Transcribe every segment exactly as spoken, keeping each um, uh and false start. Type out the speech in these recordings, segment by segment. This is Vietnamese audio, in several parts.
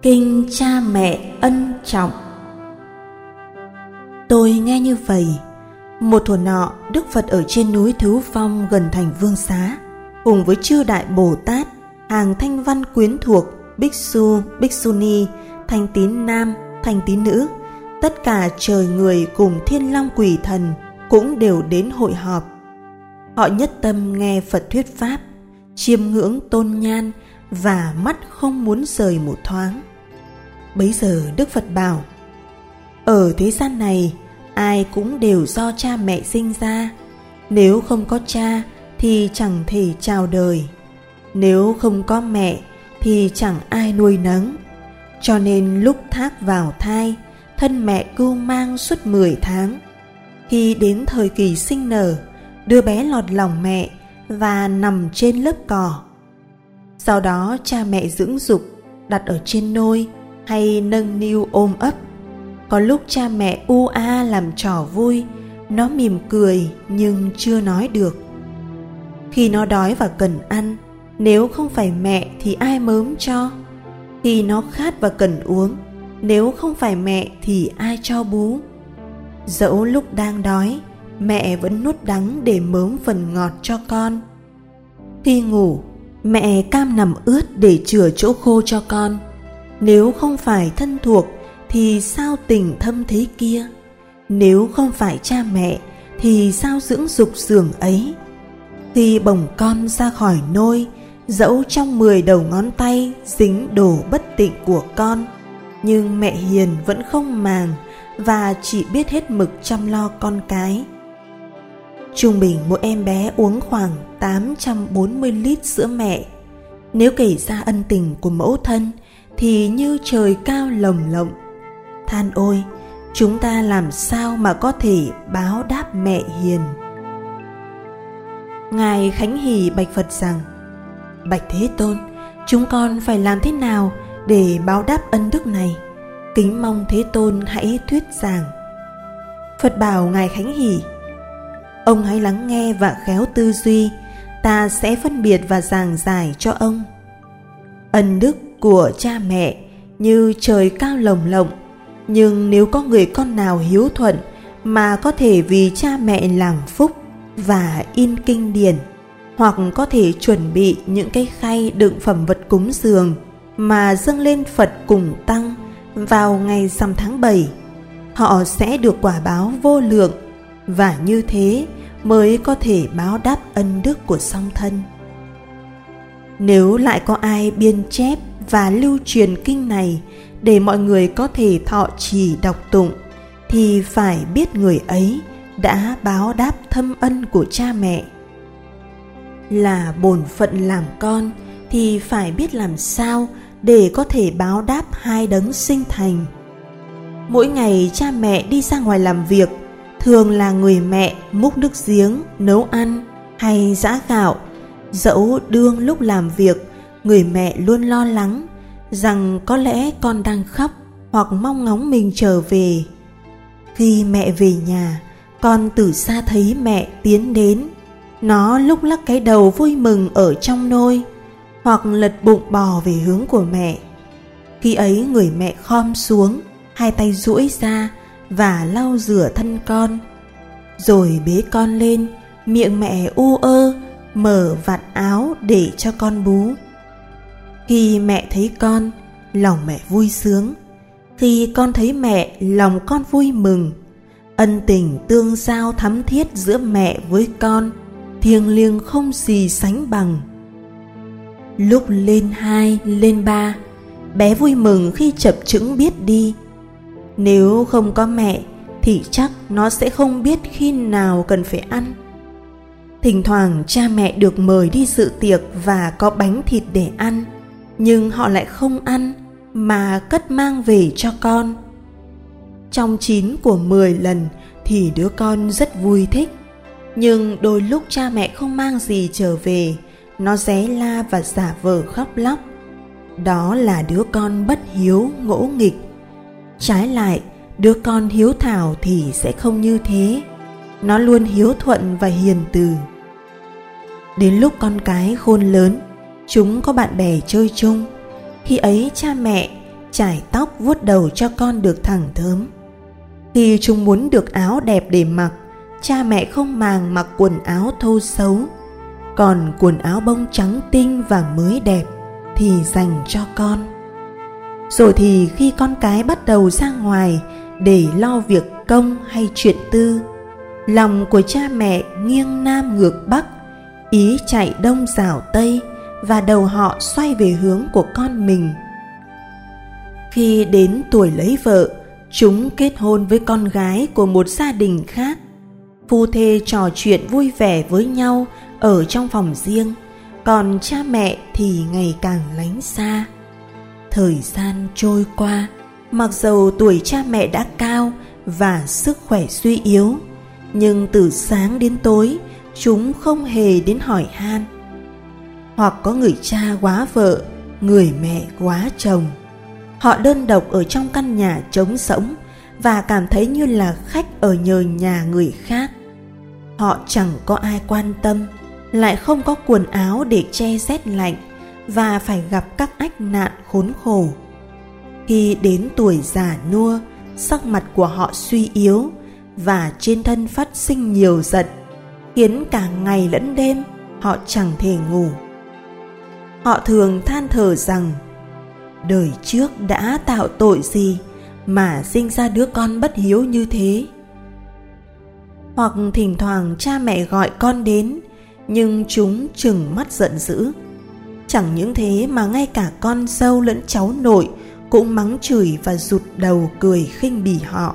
Kinh cha mẹ ân trọng. Tôi nghe như vậy. Một thuở nọ, Đức Phật ở trên núi Thứ Phong gần thành Vương Xá, cùng với chư đại Bồ Tát, hàng thanh văn quyến thuộc, bích su, bích su ni, thanh tín nam, thanh tín nữ, tất cả trời người cùng thiên long quỷ thần cũng đều đến hội họp. Họ nhất tâm nghe Phật thuyết pháp, chiêm ngưỡng tôn nhan và mắt không muốn rời một thoáng. Bấy giờ Đức Phật bảo: ở thế gian này, ai cũng đều do cha mẹ sinh ra. Nếu không có cha thì chẳng thể chào đời. Nếu không có mẹ thì chẳng ai nuôi nấng. Cho nên lúc thác vào thai, thân mẹ cưu mang suốt mười tháng. Khi đến thời kỳ sinh nở, đứa bé lọt lòng mẹ và nằm trên lớp cỏ. Sau đó cha mẹ dưỡng dục, đặt ở trên nôi hay nâng niu ôm ấp. Có lúc cha mẹ u a làm trò vui, nó mỉm cười nhưng chưa nói được. Khi nó đói và cần ăn, nếu không phải mẹ thì ai mớm cho? Khi nó khát và cần uống, nếu không phải mẹ thì ai cho bú? Dẫu lúc đang đói, mẹ vẫn nuốt đắng để mớm phần ngọt cho con. Khi ngủ, mẹ cam nằm ướt để chừa chỗ khô cho con. Nếu không phải thân thuộc thì sao tình thâm thế kia? Nếu không phải cha mẹ thì sao dưỡng dục giường ấy? Khi bồng con ra khỏi nôi, dẫu trong mười đầu ngón tay dính đồ bất tịnh của con, nhưng mẹ hiền vẫn không màng và chỉ biết hết mực chăm lo con cái. Trung bình mỗi em bé uống khoảng tám trăm bốn mươi lít sữa mẹ. Nếu kể ra ân tình của mẫu thân thì như trời cao lồng lộng. Than ôi, chúng ta làm sao mà có thể báo đáp mẹ hiền. Ngài Khánh Hỷ bạch Phật rằng: bạch Thế Tôn, chúng con phải làm thế nào để báo đáp ân đức này? Kính mong Thế Tôn hãy thuyết giảng. Phật bảo Ngài Khánh Hỷ: ông hãy lắng nghe và khéo tư duy, ta sẽ phân biệt và giảng giải cho ông. Ân đức của cha mẹ như trời cao lồng lộng, nhưng nếu có người con nào hiếu thuận mà có thể vì cha mẹ làm phúc và in kinh điển, hoặc có thể chuẩn bị những cái khay đựng phẩm vật cúng dường mà dâng lên Phật cùng tăng vào ngày rằm tháng bảy, họ sẽ được quả báo vô lượng, và như thế mới có thể báo đáp ân đức của song thân. Nếu lại có ai biên chép và lưu truyền kinh này để mọi người có thể thọ trì đọc tụng, thì phải biết người ấy đã báo đáp thâm ân của cha mẹ. Là bổn phận làm con thì phải biết làm sao để có thể báo đáp hai đấng sinh thành. Mỗi ngày cha mẹ đi ra ngoài làm việc, thường là người mẹ múc nước giếng, nấu ăn hay giã gạo. Dẫu đương lúc làm việc, người mẹ luôn lo lắng rằng có lẽ con đang khóc hoặc mong ngóng mình trở về. Khi mẹ về nhà, con từ xa thấy mẹ tiến đến. Nó lúc lắc cái đầu vui mừng ở trong nôi, hoặc lật bụng bò về hướng của mẹ. Khi ấy người mẹ khom xuống, hai tay duỗi ra và lau rửa thân con, rồi bế con lên, miệng mẹ u ơ, mở vạt áo để cho con bú. Khi mẹ thấy con, lòng mẹ vui sướng. Khi con thấy mẹ, lòng con vui mừng. Ân tình tương giao thắm thiết giữa mẹ với con thiêng liêng không gì sánh bằng. Lúc lên hai, lên ba, bé vui mừng khi chập chững biết đi. Nếu không có mẹ thì chắc nó sẽ không biết khi nào cần phải ăn. Thỉnh thoảng cha mẹ được mời đi dự tiệc và có bánh thịt để ăn, nhưng họ lại không ăn mà cất mang về cho con. Trong chín của mười lần thì đứa con rất vui thích, nhưng đôi lúc cha mẹ không mang gì trở về, nó ré la và giả vờ khóc lóc. Đó là đứa con bất hiếu, ngỗ nghịch. Trái lại, đứa con hiếu thảo thì sẽ không như thế. Nó luôn hiếu thuận và hiền từ. Đến lúc con cái khôn lớn, chúng có bạn bè chơi chung. Khi ấy cha mẹ chải tóc vuốt đầu cho con được thẳng thớm. Khi chúng muốn được áo đẹp để mặc, cha mẹ không màng mặc quần áo thô xấu, còn quần áo bông trắng tinh và mới đẹp thì dành cho con. Rồi thì khi con cái bắt đầu ra ngoài để lo việc công hay chuyện tư, lòng của cha mẹ nghiêng nam ngược bắc, ý chạy đông rảo tây, và đầu họ xoay về hướng của con mình. Khi đến tuổi lấy vợ, chúng kết hôn với con gái của một gia đình khác. Phu thê trò chuyện vui vẻ với nhau ở trong phòng riêng, còn cha mẹ thì ngày càng lánh xa. Thời gian trôi qua, mặc dầu tuổi cha mẹ đã cao và sức khỏe suy yếu, nhưng từ sáng đến tối chúng không hề đến hỏi han. Hoặc có người cha quá vợ, người mẹ quá chồng. Họ đơn độc ở trong căn nhà trống rỗng và cảm thấy như là khách ở nhờ nhà người khác. Họ chẳng có ai quan tâm, lại không có quần áo để che rét lạnh, và phải gặp các ách nạn khốn khổ. Khi đến tuổi già nua, sắc mặt của họ suy yếu và trên thân phát sinh nhiều giận, khiến cả ngày lẫn đêm họ chẳng thể ngủ. Họ thường than thở rằng đời trước đã tạo tội gì mà sinh ra đứa con bất hiếu như thế. Hoặc thỉnh thoảng cha mẹ gọi con đến, nhưng chúng trừng mắt giận dữ. Chẳng những thế mà ngay cả con dâu lẫn cháu nội cũng mắng chửi và rụt đầu cười khinh bỉ họ.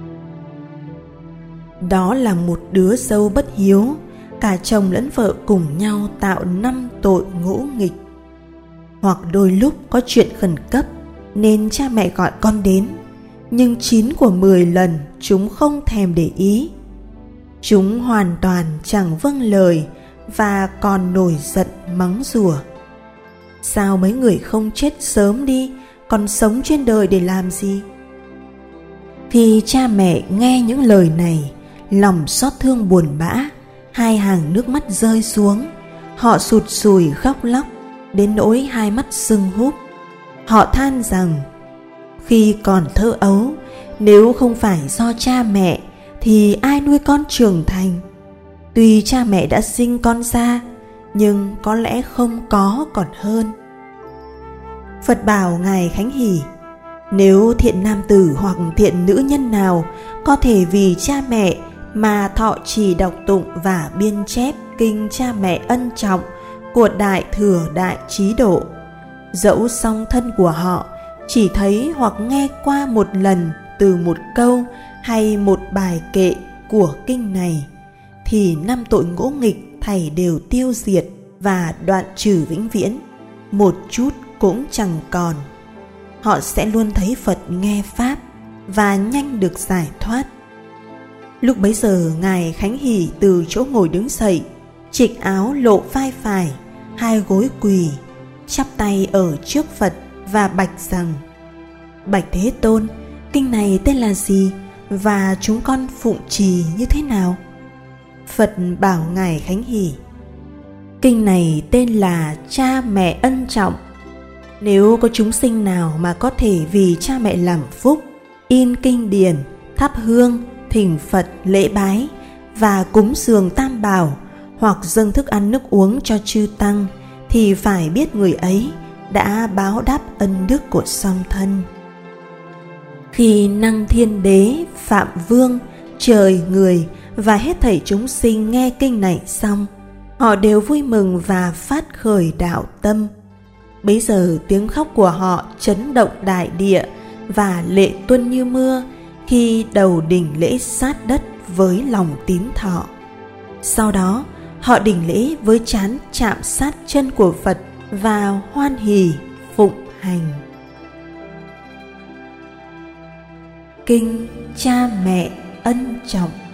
Đó là một đứa dâu bất hiếu, cả chồng lẫn vợ cùng nhau tạo năm tội ngỗ nghịch. Hoặc đôi lúc có chuyện khẩn cấp nên cha mẹ gọi con đến, nhưng chín của mười lần chúng không thèm để ý. Chúng hoàn toàn chẳng vâng lời và còn nổi giận mắng rủa. Sao mấy người không chết sớm đi, còn sống trên đời để làm gì? Khi cha mẹ nghe những lời này, lòng xót thương buồn bã, hai hàng nước mắt rơi xuống. Họ sụt sùi khóc lóc đến nỗi hai mắt sưng húp. Họ than rằng khi còn thơ ấu, nếu không phải do cha mẹ thì ai nuôi con trưởng thành? Tuy cha mẹ đã sinh con ra, nhưng có lẽ không có còn hơn. Phật bảo Ngài Khánh Hỷ, nếu thiện nam tử hoặc thiện nữ nhân nào có thể vì cha mẹ mà thọ trì đọc tụng và biên chép kinh cha mẹ ân trọng của Đại Thừa Đại Trí Độ, dẫu song thân của họ chỉ thấy hoặc nghe qua một lần từ một câu hay một bài kệ của kinh này, thì năm tội ngỗ nghịch thảy đều tiêu diệt và đoạn trừ vĩnh viễn, một chút cũng chẳng còn. Họ sẽ luôn thấy Phật nghe Pháp và nhanh được giải thoát. Lúc bấy giờ Ngài Khánh Hỷ từ chỗ ngồi đứng dậy, trịch áo lộ vai phải, hai gối quỳ, chắp tay ở trước Phật và bạch rằng: Bạch Thế Tôn, kinh này tên là gì và chúng con phụng trì như thế nào? Phật bảo Ngài Khánh Hỷ: Kinh này tên là Cha Mẹ Ân Trọng. Nếu có chúng sinh nào mà có thể vì cha mẹ làm phúc, in kinh điển, thắp hương, thỉnh Phật lễ bái và cúng dường tam bảo, hoặc dâng thức ăn nước uống cho chư tăng, thì phải biết người ấy đã báo đáp ân đức của song thân. Khi Năng Thiên Đế, Phạm Vương, trời, người và hết thảy chúng sinh nghe kinh này xong, họ đều vui mừng và phát khởi đạo tâm. Bấy giờ tiếng khóc của họ chấn động đại địa và lệ tuôn như mưa khi đầu đỉnh lễ sát đất với lòng tín thọ. Sau đó họ đỉnh lễ với trán chạm sát chân của Phật và hoan hỉ phụng hành. Kinh Cha Mẹ Ân Trọng.